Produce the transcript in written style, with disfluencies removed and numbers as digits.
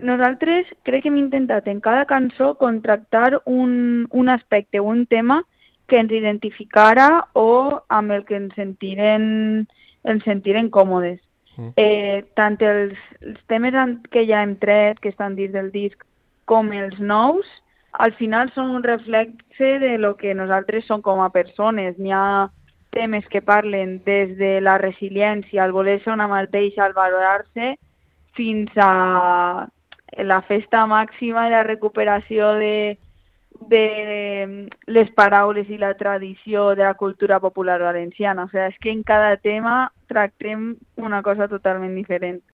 Nosaltres crec que hem intentat en cada cançó contractar un aspecte o un tema que ens identificara o amb el que ens sentiren còmodes. Tant els temes que ja hem tret, que estan dins del disc, com els nous, al final són un reflexe de lo que nosaltres som com a persones. N'hi ha temes que parlen des de la resiliència, el voler ser una mateixa, el valorar-se, fins a la festa màxima i la recuperació de les paraules i la tradició de la cultura popular valenciana. O sigui, és que en cada tema tractem una cosa totalment diferent.